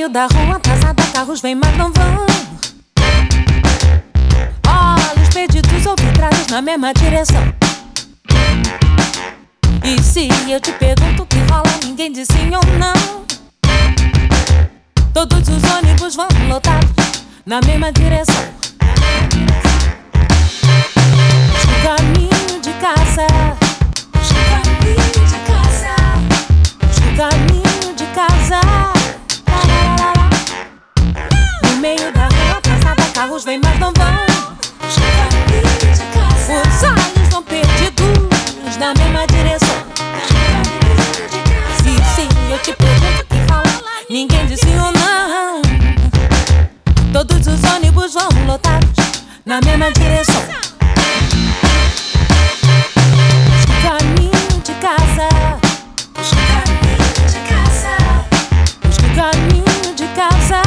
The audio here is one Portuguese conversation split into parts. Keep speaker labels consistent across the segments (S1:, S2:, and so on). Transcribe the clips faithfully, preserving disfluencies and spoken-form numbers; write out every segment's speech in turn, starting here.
S1: meio da rua atrasada, carros vêm, mas não vão. Olhos perdidos ou vidrados na mesma direção. E se eu te pergunto o que rola, ninguém diz sim ou não. Todos os ônibus vão lotados na mesma direção. Puxa o caminho de casa, puxa o caminho de casa, puxa o caminho de casa. No meio da rua passada, carros vêm, mas não vão. Puxa o caminho de casa. Os olhos vão perdidos na mesma direção. E se eu te pergunto o que rola, ninguém diz sim ou não. Todos os ônibus vão lotados na mesma direção. Puxa o caminho de casa, puxa o caminho de casa, puxa o caminho de casa.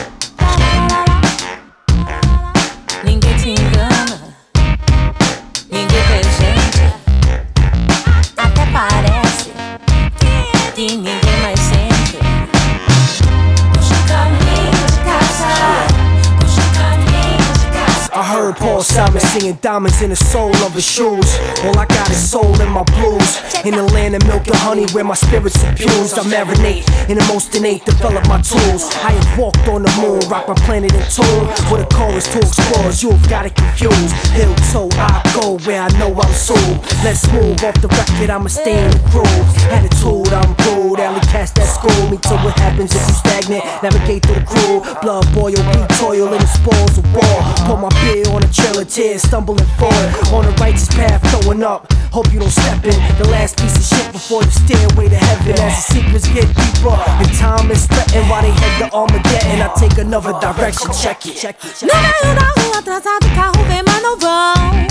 S1: Ninguém te engana, ninguém vê gente. Até parece que ninguém mais sente. Puxa o caminho de casa, puxa o caminho de casa.
S2: I heard Paul Simon singing diamonds in the sole of his shoes. All I got is soul in my blues. In the land of milk and honey where my spirits abused, I marinate in the most innate, develop my tools. I have walked on the moon, rock my planet in tune. With a chorus to explorers, you've got it confused. Hill toe, I go where I know I'm sold. Let's move off the record, I'ma stay in the groove. Attitude, I'm rude, alley cats that school me to what happens if you stagnant. Navigate through the crew, blood boil, we toil in the spoils of war. Put my beer on a trail of tears, stumbling forward on the righteous path, throwing up. Hope you don't step in the last piece of shit before the stairway to heaven. As the secrets get deeper and time is threatened, while they head to Armageddon, I take another direction. Check it, check it, check it.
S1: No meio da rua atrasado, carro vem, mas não vão.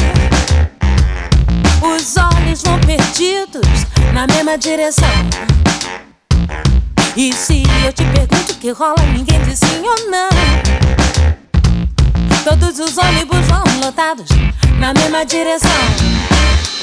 S1: Os olhos vão perdidos na mesma direção. E se eu te pergunto o que rola, ninguém diz sim ou não. Todos os ônibus vão lotados na mesma direção.